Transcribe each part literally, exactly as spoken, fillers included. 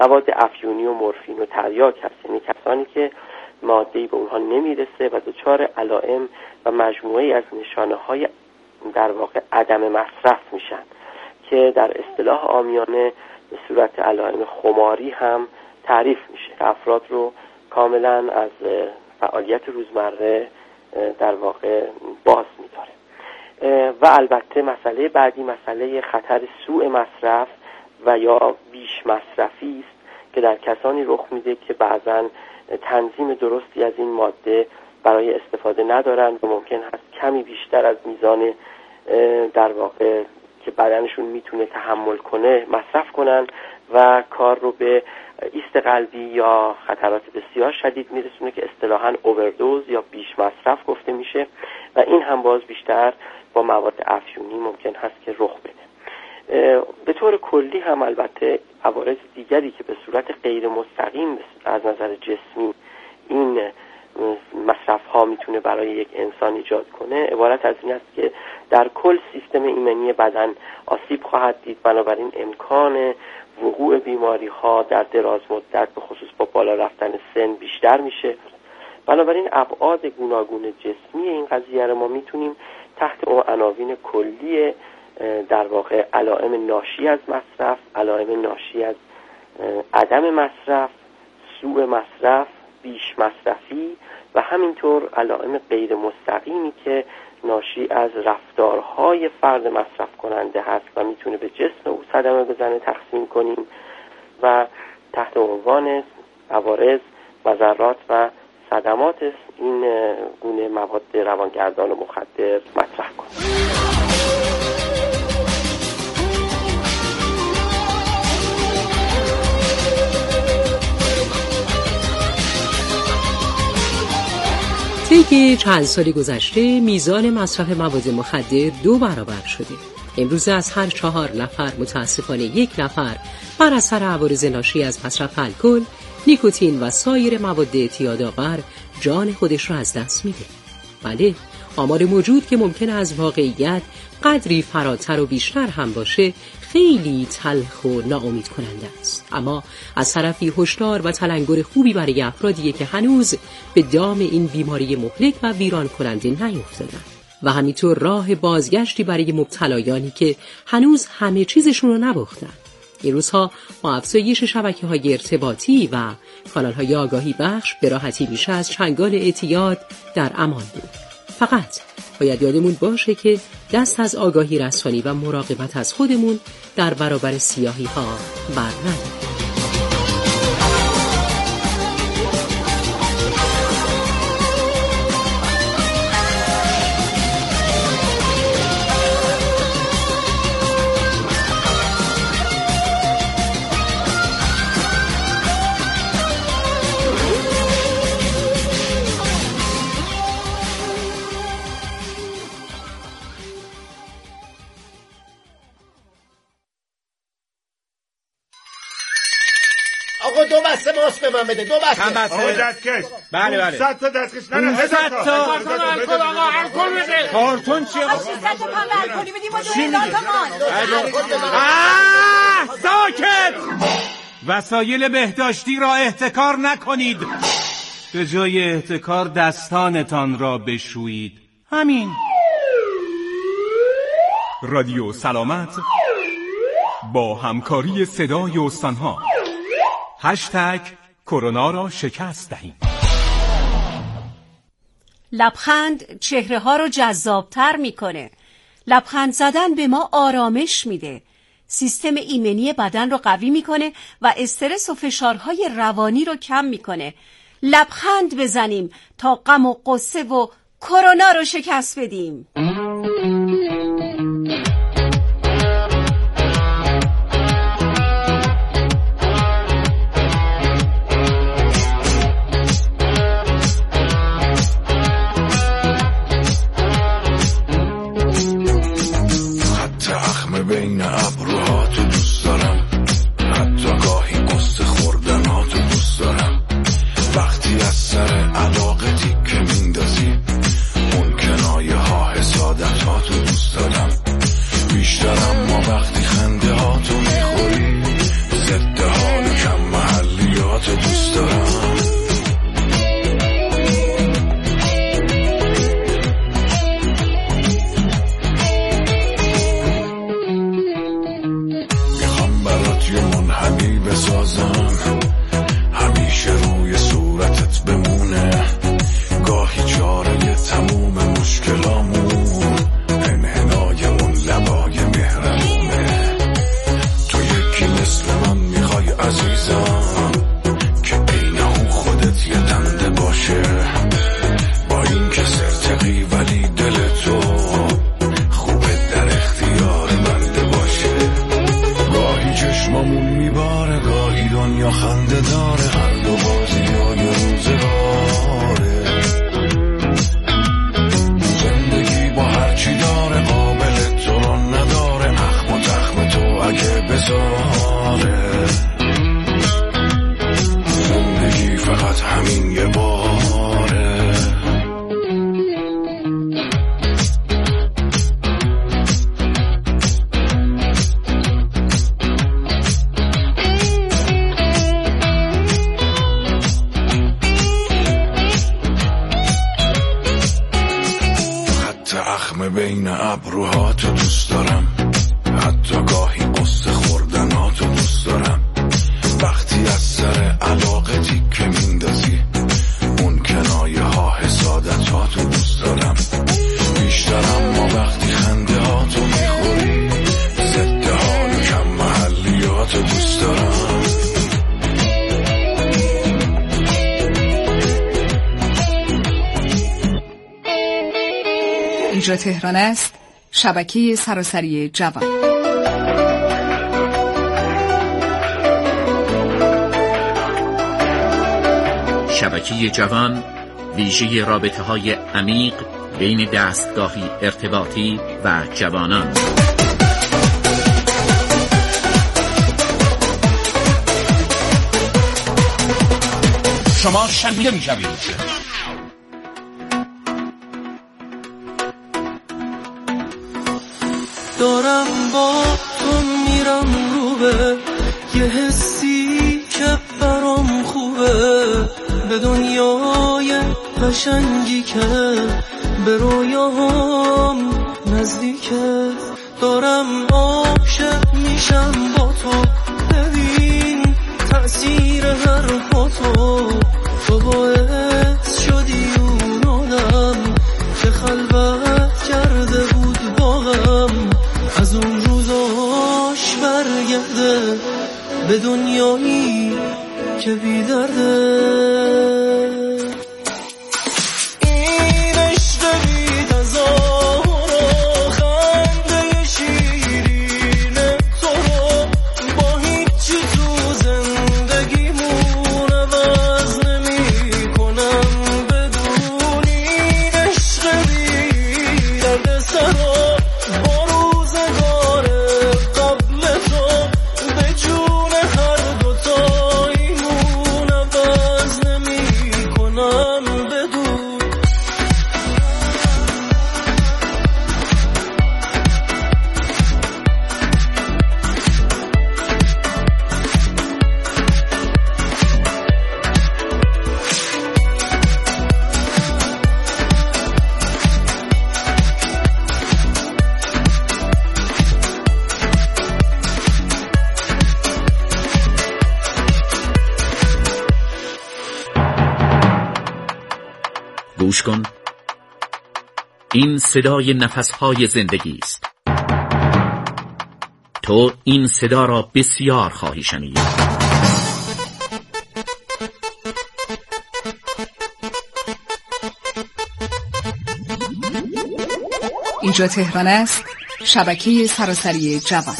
مواد افیونی و مورفین و تریاک هست، یعنی کسانی که ماده‌ای به اونها نمیرسه و دچار علائم و مجموعه‌ای از نشانه‌های در واقع عدم مصرف میشن که در اصطلاح عامیانه به صورت علائم خماری هم تعریف میشه، افراد رو کاملا از فعالیت روزمره در واقع باز می‌داره. و البته مسئله بعدی مسئله خطر سوء مصرف و یا بیش مصرفی است که در کسانی رخ میده که بعضاً تنظیم درستی از این ماده برای استفاده ندارن و ممکن هست کمی بیشتر از میزان در واقع که بدنشون میتونه تحمل کنه مصرف کنن و کار رو به ایست قلبی یا خطرات بسیار شدید میرسونه که اصطلاحاً اووردوز یا بیش مصرف گفته میشه و این هم باز بیشتر با مواد افیونی ممکن هست که رخ بده. به طور کلی هم البته عوارض دیگری که به صورت غیر مستقیم از نظر جسمی این مصرف ها میتونه برای یک انسان ایجاد کنه عبارت از این است که در کل سیستم ایمنی بدن آسیب خواهد دید، بنابراین امکان وقوع بیماری ها در دراز مدت به خصوص با بالا رفتن سن بیشتر میشه. بنابراین ابعاد گوناگون جسمی این قضیه رو ما میتونیم تحت عناوین کلی در واقع علائم ناشی از مصرف، علائم ناشی از عدم مصرف، سوء مصرف، بیش مصرفی و همینطور علائم غیر مستقیمی که ناشی از رفتارهای فرد مصرف کننده هست و میتونه به جسم او صدمه بزنه تقسیم کنیم و تحت عنوان عوارض، مضرات و صدمات این گونه مواد روانگردان و مخدر مطرح کنیم. طی چند سال گذشته میزان مصرف مواد مخدر دو برابر شده. امروز از هر چهار نفر متاسفانه یک نفر بر اثر عوارض ناشی از مصرف الکل، نیکوتین و سایر مواد اعتیادآور جان خودش را از دست میده. بله، آمار موجود که ممکن از واقعیت قدری فراتر و بیشتر هم باشه خیلی تلخ و ناامید کننده است، اما از طرفی هشدار و تلنگر خوبی برای افرادیه که هنوز به دام این بیماری مهلک و ویران کننده نیفتادن و همینطور راه بازگشتی برای مبتلایانی که هنوز همه چیزشون رو نباختن. این روزها با افزایش شبکه‌های ارتباطی و کانال‌های آگاهی بخش به راحتی میشه از چنگال اعتیاد در امان بود. فقط باید یادمون باشه که دست از آگاهی رسانی و مراقبت از خودمون در برابر سیاهی ها بر نداریم. آقا دو بسته ماست به من بده، دو بسته. چند بسته؟ آقا دستکش. بله بله. صد تا دستکش. نه نه صد تا. کارتون الکل آقا، الکل بده. کارتون چیه؟ آقا صد تا پا الکلی بدیم و دو هزار تومان. آه ساکت. وسایل بهداشتی را احتکار نکنید. به جای احتکار دستانتان را بشویید. همین. رادیو سلامت با همکاری صدای استانها. هشتگ کرونا را شکست دهیم. لبخند چهره ها رو جذابتر میکنه. لبخند زدن به ما آرامش میده. سیستم ایمنی بدن رو قوی میکنه و استرس و فشارهای روانی رو کم میکنه. لبخند بزنیم تا غم و غصه و کرونا رو شکست بدیم. بین ابروهاتو دوست دارم، حتی گاهی قصه خوردناتو دوست دارم. وقتی از سر علاقه تیکه میندازی، اون کنایه ها حسادتاتو دوست دارم. ابروهاتو دوست دارم. میخوام برات یه منحنی بسازم، همیشه روی صورتت بمونه، گاهی چاره تموم مشکلامون انحنای اون لبای مهربونه. تو یکی مثل من میخوای عزیزم که عین اون خودت یه دنده باشه، با این که سرتقی ولی دل تو خوبه در اختیار بنده باشه. گاهی چشمامون میباره، گاهی دنیا خنده داره، هر دو بازی های روزگاره. زندگی با هرچی داره قابل تو رو نداره، اخم و تخم تو اگه بذاره. زندگی فقط همین یه باره. حتی اخم بین ابروهاتو دوست دارم، حتی گاهی قصه خوردناتو دوست دارم. وقتی از سر علاقه تیکه میندازی، اون کنایه ها حسادتاتو دوست دارم. بیشتر اما وقتی خنده هاتو میخوری، ضد حال و کم محلیاتو دوست دارم. اینجا تهران است، شبکه سراسری جوان. شبکه جوان ویژه رابطه‌های عمیق بین دستگاهی ارتباطی و جوانان. شما شنیده میشوید. دارم با تو میرم رو به یه حسی که برام خوبه، به دنیای قشنگی که به رویاهم نزدیکه. دارم عاشق میشم با تو، ببین تأثیر حرفاتو. تو باعث شدی اون آدم که خلوت کرده بود با غم، از اون روزاش برگرده به دنیایی که بی درده. این عشق بی تظاهر و خنده شیرین تو رو با هیچی تو زندگیمون عوض نمی کنم بدون. این عشق بی درد سرا با روزگار قبل تو به جون هر دوتاییمون عوض نمی کنم بدون. گوش کن، این صدای نفسهای زندگی است. تو این صدا را بسیار خواهی شنید. اینجا تهران است، شبکه سراسری جوان.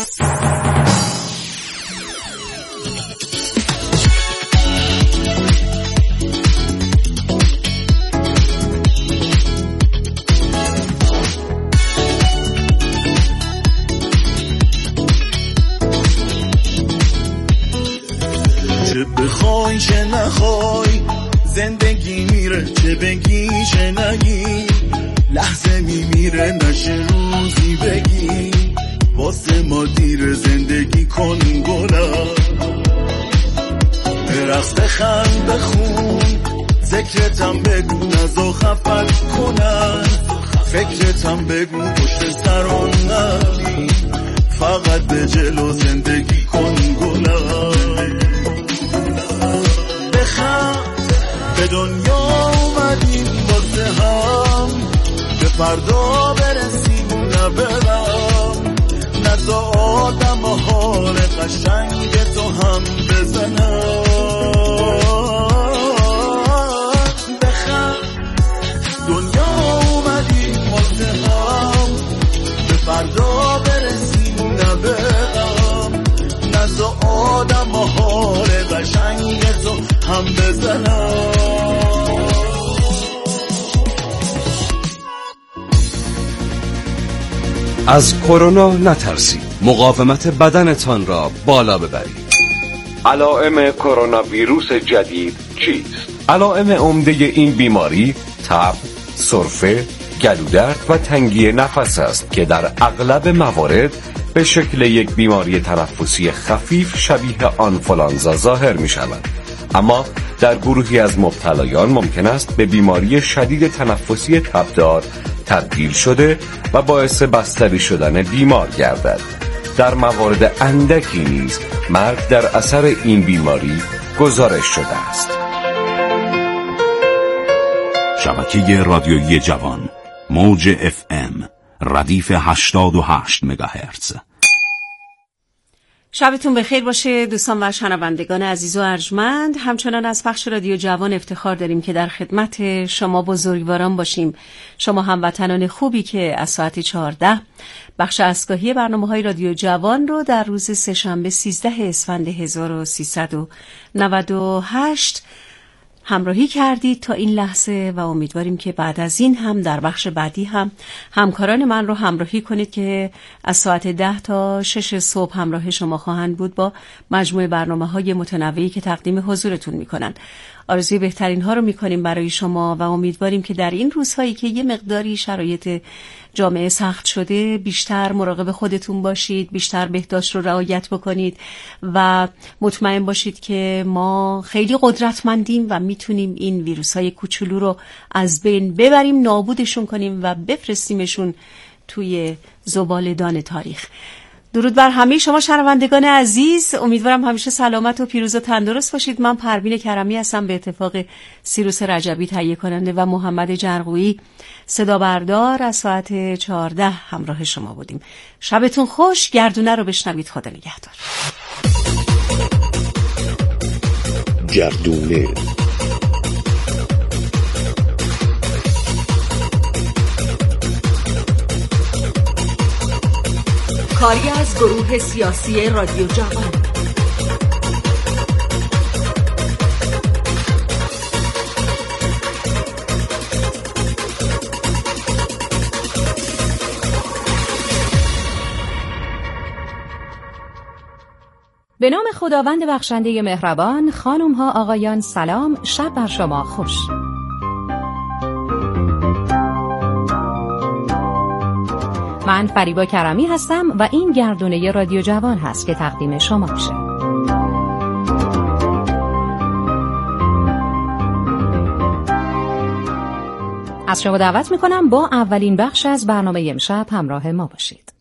چه بخوای چه نخوای زندگی میره، چه بگی چه نگی لحظه میمیره، نشه روزی بگی واسه ما دیر زندگی کن گلم. به رقص بخند بخون، ذکرتم بگو نزا خفت کنن، فکرتم بگو پشت سران نبین، فقط به جلو زندگی کن گلم. بخند به دنیا اومدیم واسه هم، به فردا برسیم نه برم، نزا آدم حال قشنگ تو هم بزنم. بخند دنیا اومدیم واسه هم، به فردا برسیم نه برم، نزا آدم حال قشنگ تو هم بزنم. از کرونا نترسید، مقاومت بدنتان را بالا ببرید. علائم کرونا ویروس جدید چیست؟ علائم عمده این بیماری تب، سرفه، گلودرد و تنگی نفس است که در اغلب موارد به شکل یک بیماری تنفسی خفیف شبیه آنفولانزا ظاهر می شود. اما در گروهی از مبتلایان ممکن است به بیماری شدید تنفسی تبدار تبدیل شده و باعث بستری شدن بیمار گردد. در موارد اندکی نیز مرگ در اثر این بیماری گزارش شده است. شبکه رادیویی جوان، موج اف ام، ردیف هشتاد و هشت مگاهرتز. شبتون بخیر باشه دوستان و شنوندگان عزیز و ارجمند. همچنان از پخش رادیو جوان افتخار داریم که در خدمت شما بزرگواران باشیم، شما هموطنان خوبی که از ساعت چهارده بخش اسکاهی برنامه‌های رادیو جوان رو در روز سه‌شنبه سیزده اسفند هزار و سیصد و نود و هشت همراهی کردید تا این لحظه و امیدواریم که بعد از این هم در بخش بعدی هم همکاران من رو همراهی کنید که از ساعت ده تا شش صبح همراه شما خواهند بود با مجموعه برنامه‌های متنوعی که تقدیم حضورتون می‌کنند. آرزوی بهترین ها رو می‌کنیم برای شما و امیدواریم که در این روزهایی که یه مقداری شرایط جامعه سخت شده بیشتر مراقب خودتون باشید، بیشتر بهداشت رو رعایت بکنید و مطمئن باشید که ما خیلی قدرتمندیم و میتونیم این ویروس‌های کوچولو رو از بین ببریم، نابودشون کنیم و بفرستیمشون توی زباله‌دان تاریخ. درود بر همه شما شنوندگان عزیز، امیدوارم همیشه سلامت و پیروز و تندرست باشید. من پروین کرمی هستم، به اتفاق سیروس رجبی تهیه کننده و محمد جرقویی صدا بردار از ساعت چهارده همراه شما بودیم. شبتون خوش، گردونه رو بشنوید. خدا نگهدار. گردونه کاری از گروه سیاسی رادیو جوان. به نام خداوند بخشنده مهربان، خانم ها آقایان سلام، شب بر شما خوش. من فریبا کرمی هستم و این گردونه رادیو جوان هست که تقدیم شما میشه. از شما دعوت میکنم با اولین بخش از برنامه امشب همراه ما باشید.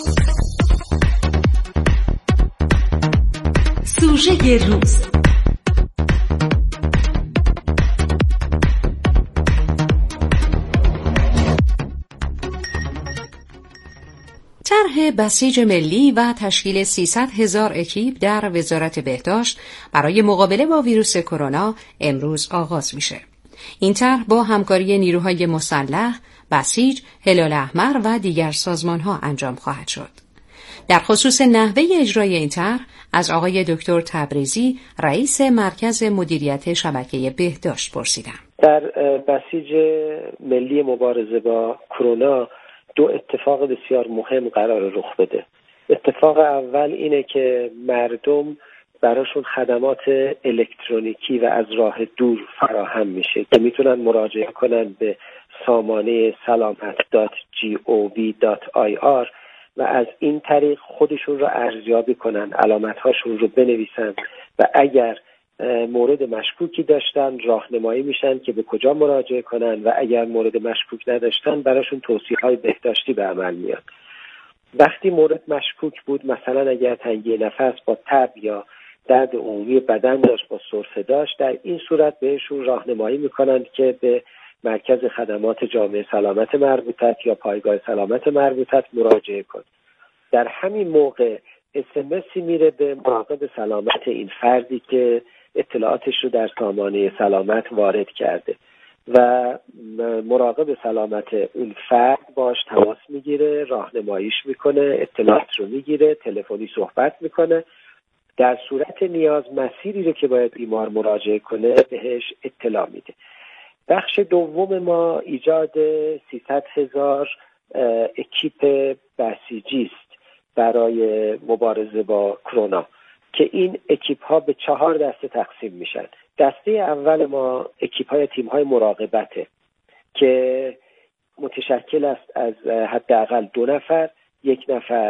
سوژه روز. طرح بسیج ملی و تشکیل سیصد هزار اکیپ در وزارت بهداشت برای مقابله با ویروس کرونا امروز آغاز میشه. این طرح با همکاری نیروهای مسلح، بسیج، هلال احمر و دیگر سازمان‌ها انجام خواهد شد. در خصوص نحوه اجرای این طرح از آقای دکتر تبریزی، رئیس مرکز مدیریت شبکه بهداشت پرسیدم. در بسیج ملی مبارزه با کرونا دو اتفاق بسیار مهم قرار رخ بده. اتفاق اول اینه که مردم براشون خدمات الکترونیکی و از راه دور فراهم میشه که میتونن مراجعه کنن به سامانه سلامت دات جی او وی دات آی آر و از این طریق خودشون رو ارزیابی کنن، علامت‌هاشون رو بنویسن و اگر مورد مشکوکی داشتن راهنمایی میشن که به کجا مراجعه کنن و اگر مورد مشکوک نداشتن براشون توصیه‌های بهداشتی به عمل میاد. وقتی مورد مشکوک بود، مثلا اگر تنگی نفس با تب یا درد عمومی بدن داشت، با سرفه داشت، در این صورت بهشون راهنمایی میکنن که به مرکز خدمات جامعه سلامت مربوطه یا پایگاه سلامت مربوطه مراجعه کن. در همین موقع اسمسی میره به مراقب سلامت این فردی که اطلاعاتش رو در سامانه سلامت وارد کرده و مراقب سلامت اون فرد باش تماس میگیره، راهنماییش میکنه، اطلاعات رو میگیره، تلفنی صحبت میکنه. در صورت نیاز مسیری رو که باید بیمار مراجعه کنه بهش اطلاع میده. بخش دوم ما ایجاد سیصد هزار اکیپ بسیجی است برای مبارزه با کرونا که این اکیپ ها به چهار دسته تقسیم میشن. دسته اول ما اکیپ های تیم های مراقبته که متشکل است از حداقل دو نفر، یک نفر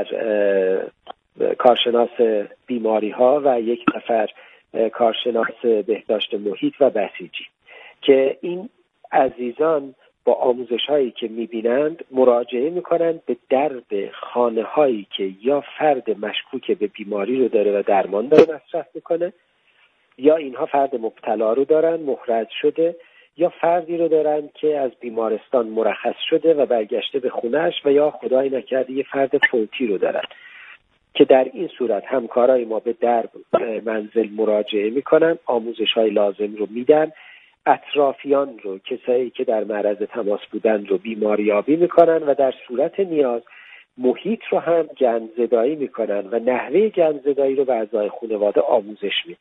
کارشناس بیماری ها و یک نفر کارشناس بهداشت محیط و بسیجی، که این عزیزان با آموزش هایی که میبینند مراجعه میکنند به درد خانه هایی که یا فرد مشکوک به بیماری رو داره و درمان داره مصرف میکنه، یا اینها فرد مبتلا رو دارن محرج شده، یا فردی رو دارن که از بیمارستان مرخص شده و برگشته به خونهش، و یا خدای نکرده یه فرد فوتی رو دارن که در این صورت همکارای ما به در منزل مراجعه میکنن، آموزش های لازم رو میدن، اطرافیان رو، کسایی که در معرض تماس بودن رو بیماریابی میکنن و در صورت نیاز محیط رو هم گندزدایی میکنن و نحوه گندزدایی رو به اعضای خانواده آموزش میدن.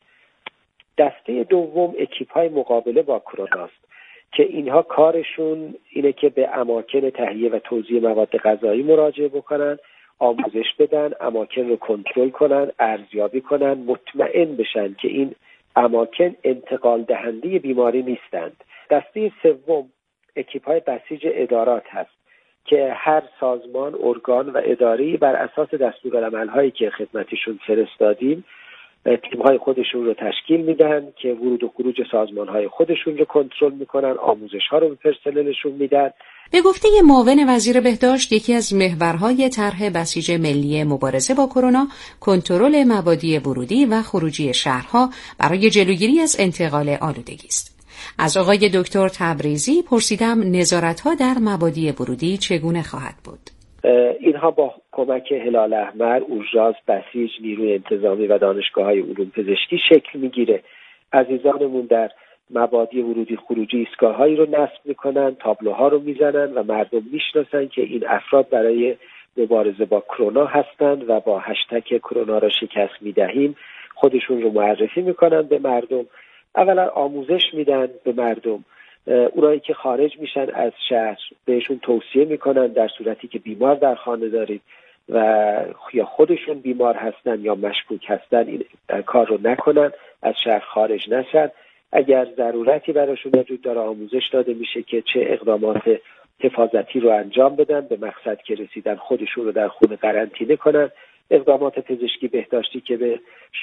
دسته دوم اکیپ های مقابله با کرونا است که اینها کارشون اینه که به اماکن تهیه و توزیع مواد غذایی مراجعه بکنن، آموزش بدن، اماکن رو کنترل کنن، ارزیابی کنن، مطمئن بشن که این اماکن انتقال دهنده بیماری نیستند. دسته سوم اکیپ های بسیج ادارات هست که هر سازمان، ارگان و اداری بر اساس دستورالعمل هایی که خدمتشون فرستادیم تیم های خودشون رو تشکیل میدن که ورود و خروج سازمان های خودشون رو کنترل میکنن، آموزش ها رو به پرسنلشون میدن. به گفته معاون وزیر بهداشت، یکی از محورهای طرح بسیج ملی مبارزه با کرونا کنترل مبادی ورودی و خروجی شهرها برای جلوگیری از انتقال آلودگی است. از آقای دکتر تبریزی پرسیدم نظارت‌ها در مبادی ورودی چگونه خواهد بود؟ اینها با کمک هلال احمر، اورژانس، بسیج، نیروی انتظامی و دانشگاه‌های علوم پزشکی شکل میگیره. عزیزانمون در مبادی ورودی خروجی ایستگاه‌هایی رو نصب میکنن، تابلوها رو میزنن و مردم میشناسن که این افراد برای مبارزه با کرونا هستند و با هشتگ کرونا را شکست میدهیم خودشون رو معرفی میکنن به مردم. اولا آموزش میدن به مردم. اونایی که خارج میشن از شهر بهشون توصیه میکنن در صورتی که بیمار در خانه دارید و یا خودشون بیمار هستن یا مشکوک هستن این کار رو نکنن، از شهر خارج نشن. اگر ضرورتی براشون وجود داره آموزش داده میشه که چه اقدامات حفاظتی رو انجام بدن، به مقصد که رسیدن خودشون رو در خونه قرنطینه کنن، اقدامات پزشکی بهداشتی که به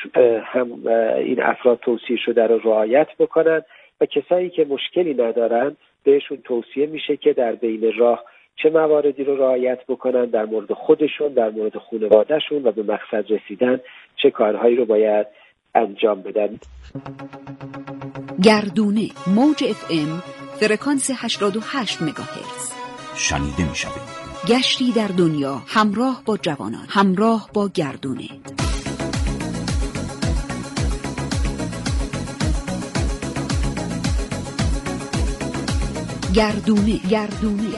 هم این افراد توصیه شده رو رعایت بکنن و کسایی که مشکلی ندارن بهشون توصیه میشه که در بین راه چه مواردی رو رعایت بکنن در مورد خودشون، در مورد خانواده‌شون و به مقصد رسیدن چه کارهایی رو باید انجام بدن. گردونه موج اف ام فرکانس هشتاد و هشت مگاهرتز شنیده می شود. گشتی در دنیا همراه با جوانان، همراه با گردونه. گردونه گردونه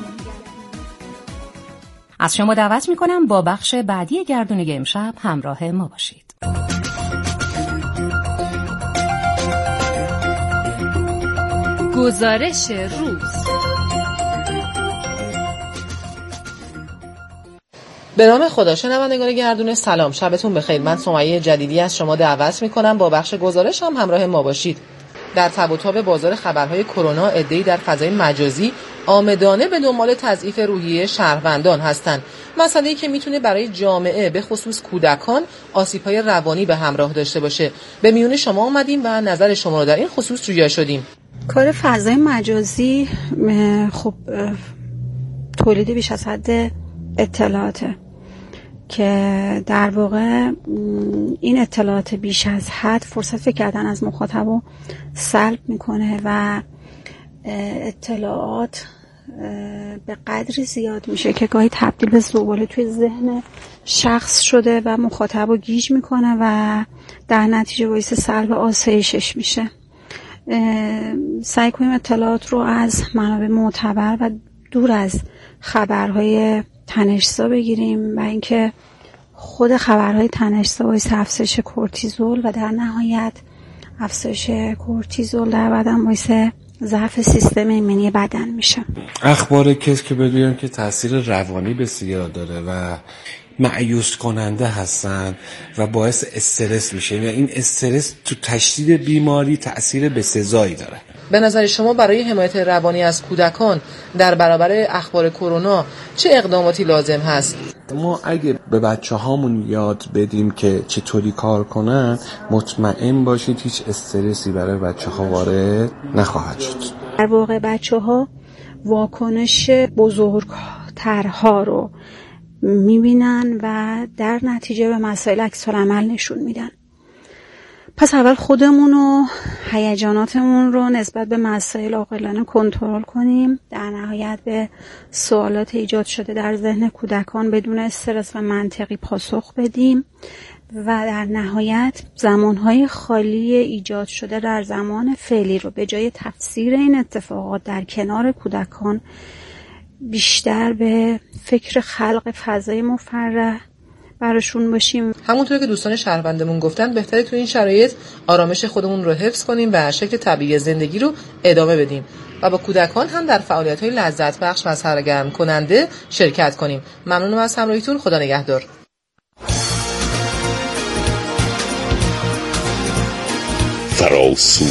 از شما دعوت می کنم با بخش بعدی گردونه امشب همراه ما باشید. گزارش روز. به نام خدا. شنوندگان گردونه سلام، شبتون بخیر. من سمیه جدیدی از شما دعوت میکنم با بخش گزارش هم همراه ما باشید. در تب و تاب بازار خبرهای کرونا عده‌ای در فضای مجازی عامدانه به دنبال تضعیف روحیه شهروندان هستند. مسئله‌ای که میتونه برای جامعه به خصوص کودکان آسیب‌های روانی به همراه داشته باشه. به میون شما اومدیم و نظر شما رو در این خصوص جویا شدیم. کار فضای مجازی خب تولید بیش از حد اطلاعاته که در واقع این اطلاعات بیش از حد فرصت فکر کردن از مخاطب رو سلب میکنه و اطلاعات به قدری زیاد میشه که گاهی تبدیل به زباله توی ذهن شخص شده و مخاطب رو گیج میکنه و در نتیجه باعث سلب آسایشش میشه. سعی کنیم اطلاعات رو از منابع معتبر و دور از خبرهای تنش‌زا بگیریم و اینکه خود خبرهای تنش‌زا باعث افزایش کورتیزول و در نهایت افزایش کورتیزول در بدن باعث ضعف سیستم ایمنی بدن میشه. اخبار کس که بدونیم که تاثیر روانی بسیار داره و مایوس کننده هستن و باعث استرس میشه و این استرس تو تشدید بیماری تأثیر بسزایی داره. به نظر شما برای حمایت روانی از کودکان در برابر اخبار کرونا چه اقداماتی لازم هست؟ ما اگه به بچه هامون یاد بدیم که چطوری کار کنن، مطمئن باشید هیچ استرسی برای بچه ها وارد نخواهد شد. در واقع بچه ها واکنش بزرگترها رو میبینن و در نتیجه به مسائل عکس‌العمل نشون میدن. پس اول خودمون و هیجاناتمون رو نسبت به مسائل عاقلانه کنترل کنیم، در نهایت به سوالات ایجاد شده در ذهن کودکان بدون استرس و منطقی پاسخ بدیم و در نهایت زمانهای خالی ایجاد شده در زمان فعلی رو به جای تفسیر این اتفاقات در کنار کودکان بیشتر به فکر خلق فضای مفرح براشون باشیم. همونطور که دوستان شهروندمون گفتن بهتره تو این شرایط آرامش خودمون رو حفظ کنیم و شکل طبیعی زندگی رو ادامه بدیم و با کودکان هم در فعالیت‌های لذت بخش و سرگرم کننده شرکت کنیم. ممنونم از همراهیتون. خدا نگهدار. فراسو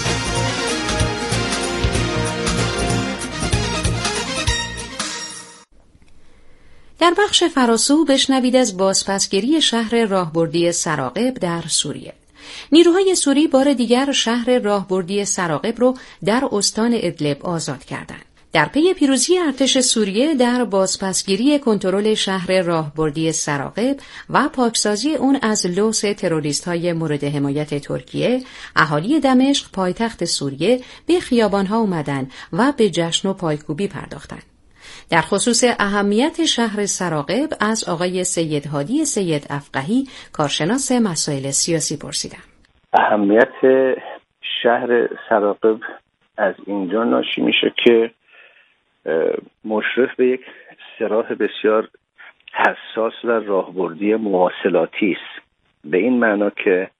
در بخش فراسو بشنوید از بازپسگیری شهر راهبردی سراقب در سوریه. نیروهای سوری بار دیگر شهر راهبردی سراقب رو در استان ادلب آزاد کردند. در پی پیروزی ارتش سوریه در بازپسگیری کنترل شهر راهبردی سراقب و پاکسازی اون از لوث تروریست‌های مورد حمایت ترکیه، اهالی دمشق پایتخت سوریه به خیابان‌ها اومدن و به جشن و پایکوبی پرداختند. در خصوص اهمیت شهر سراقب از آقای سید هادی سید افقهی کارشناس مسائل سیاسی پرسیدم. اهمیت شهر سراقب از اینجا ناشی میشه که مشرف به یک سراح بسیار حساس و راهبردی مواصلاتی است، به این معنا که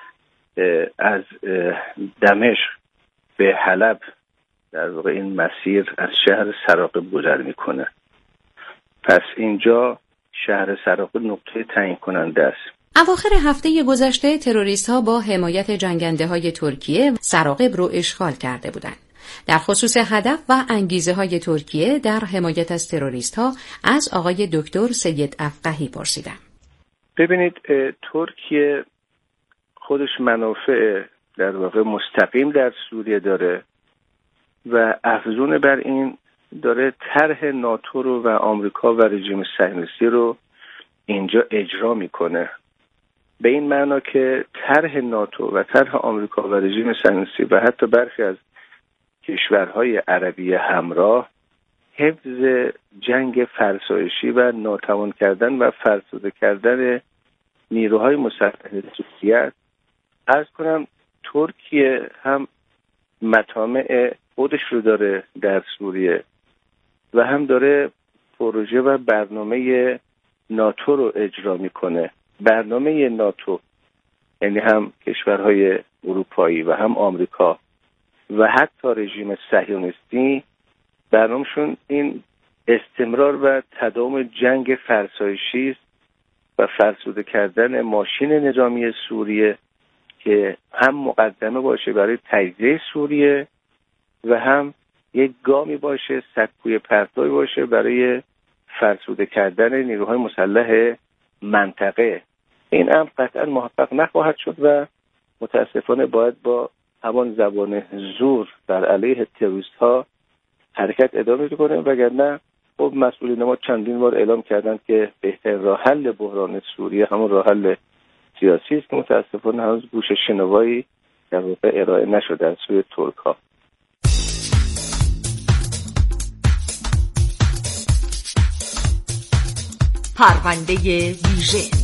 از دمشق به حلب در واقع این مسیر از شهر سراقب گذر میکنه. پس اینجا شهر سراقب نقطه تعیین کننده است. اواخر هفته گذشته تروریست ها با حمایت جنگنده های ترکیه سراقب رو اشغال کرده بودند. در خصوص هدف و انگیزه های ترکیه در حمایت از تروریست ها از آقای دکتر سید افقهی پرسیدم. ببینید، ترکیه خودش منافع در واقع مستقیم در سوریه داره و افزون بر این داره طرح ناتو رو و آمریکا و رژیم صهیونیستی رو اینجا اجرا میکنه. به این معنا که طرح ناتو و طرح آمریکا و رژیم صهیونیستی و حتی برخی از کشورهای عربی همراه حفظ جنگ فرسایشی و ناتوان کردن و فرسوده کردن نیروهای مسلح سوریه است. عرض کنم ترکیه هم مطامع خودش رو داره در سوریه و هم داره پروژه و برنامه ناتو رو اجرا میکنه. برنامه ناتو یعنی هم کشورهای اروپایی و هم آمریکا و حتی رژیم صهیونیستی برنامه‌شون این استمرار و تداوم جنگ فرسایشی است و فرسوده کردن ماشین نظامی سوریه که هم مقدمه باشه برای تجزیه سوریه و هم یک گامی باشه، سکوی پرتابی باشه برای فرسوده کردن نیروهای مسلح منطقه. این امر قطعا محقق نخواهد شد و متاسفانه باید با همان زبان زور در علیه تروریست ها حرکت ادامه کنیم، وگرنه خب مسئولین ما چندین بار اعلام کردند که بهترین راه حل بحران سوریه همون راه حل سیاسی است که متاسفانه هنوز گوش شنوایی در واقع ارائه نشده از سوی ترک ها. پرونده ویژه.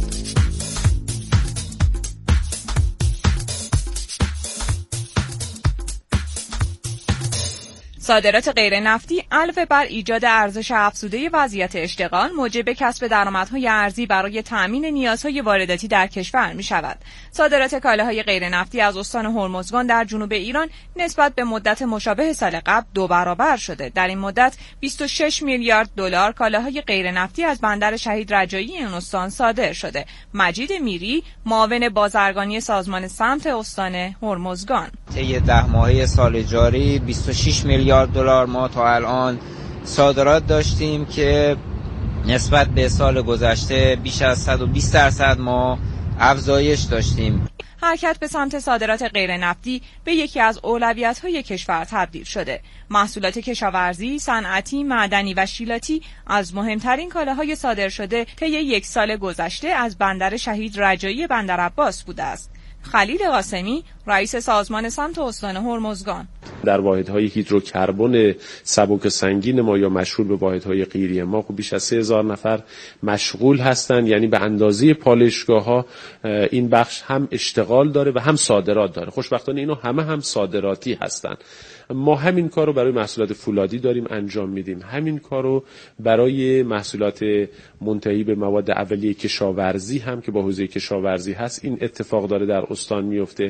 صادرات غیر نفتی علاوه بر ایجاد ارزش افزوده وضعیت اشتغال، موجب کسب درآمدهای ارزی برای تأمین نیازهای وارداتی در کشور می شود. صادرات کالاهای غیر نفتی از استان هرمزگان در جنوب ایران نسبت به مدت مشابه سال قبل دو برابر شده. در این مدت بیست و شش میلیارد دلار کالاهای غیر نفتی از بندر شهید رجایی این استان صادر شده. مجید میری، معاون بازرگانی سازمان سمت استان هرمزگان: طی ده ماهه سال جاری بیست و شش میلیارد دلار ما تا الان صادرات داشتیم که نسبت به سال گذشته بیش از صد و بیست درصد ما افزایش داشتیم. حرکت به سمت صادرات غیر نفتی به یکی از اولویت‌های کشور تبدیل شده. محصولات کشاورزی، صنعتی، معدنی و شیلاتی از مهمترین کالاهای صادر شده طی یک سال گذشته از بندر شهید رجایی بندرعباس بوده است. خلیل قاسمی، رئیس سازمان سمت استان هرمزگان: در واحدهای هیدروکربن سبک سنگین ما یا مشغول به واحدهای قیری ما خب بیش از سه هزار نفر مشغول هستند، یعنی به اندازه پالایشگاه‌ها این بخش هم اشتغال داره و هم صادرات داره. خوشبختانه اینا همه هم صادراتی هستند. ما همین کارو برای محصولات فولادی داریم انجام میدیم، همین کارو برای محصولات منتهی به مواد اولیه کشاورزی هم که با حوزه کشاورزی هست این اتفاق داره در استان میفته.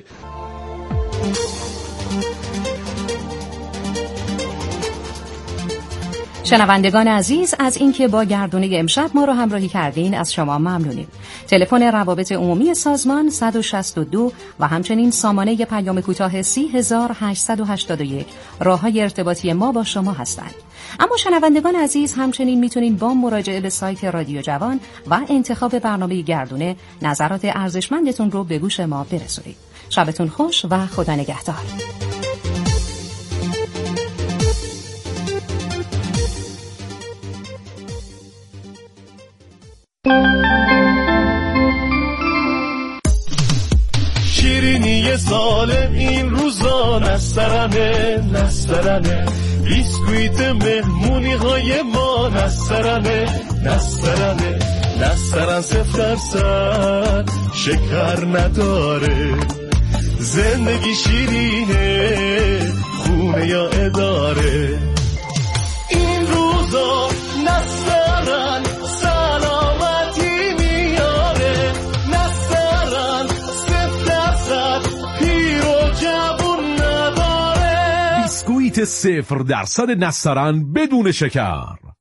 شنوندگان عزیز، از اینکه با گردونه امشب ما رو همراهی کردین از شما ممنونیم. تلفن روابط عمومی سازمان صد و شصت و دو و همچنین سامانه پیام کوتاه سی هزار هشتصد و هشتاد و یک راههای ارتباطی ما با شما هستند. اما شنوندگان عزیز همچنین میتونین با مراجعه به سایت رادیو جوان و انتخاب برنامه گردونه نظرات ارزشمندتون رو به گوش ما برسونید. شبتون خوش و خدا نگهدار. شیرینی سالم این روزا نسترنه نسترنه، بیسکویت مهمونی های ما نسترنه نسترنه، نسترن صفر درصد شکر نداره، زندگی شیرینه خونه یا اداره. این روزا نسترن سلامتی میاره، نسترن صفر درصد پیر و جوون نداره. بیسکویت صفر درصد نسترن بدون شکر.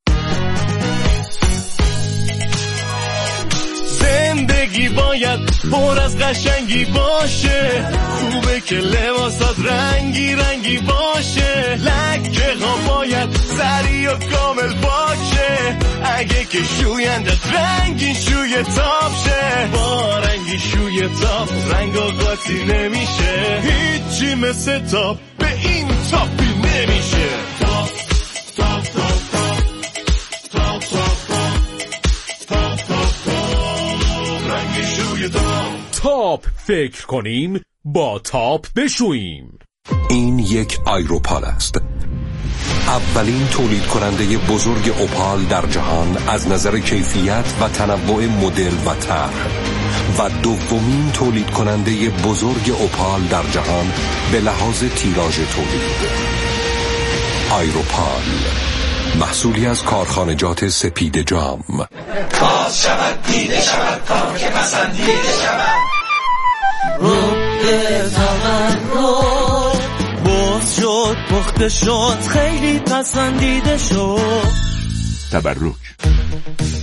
زندگی باید پر از قشنگی باشه، خوبه که لباسات رنگی رنگی باشه، لکه ها باید سری و کامل باشه، اگه که شویندت رنگی شوی تاپ شه، با رنگی شوی تاپ رنگ و قاطی نمیشه، هیچی مثل تاپ به این تاپی نمیشه. تاپ تاپ تاپ تاپ تاپ تاپ تاپ رنگی شوی تاپ. تاپ فکر کنیم با تاپ بشوییم. این یک آیروپال است، اولین تولید کننده بزرگ اوپال در جهان از نظر کیفیت و تنوع مدل و طرح و دومین تولید کننده بزرگ اوپال در جهان به لحاظ تیراژ تولید. آیروپال، محصولی از کارخانجات سپید جام. باز شود دیده شود کار که پسندیده شود، رو به تقرر باز شد پخته شد خیلی پسندیده شد. تبرک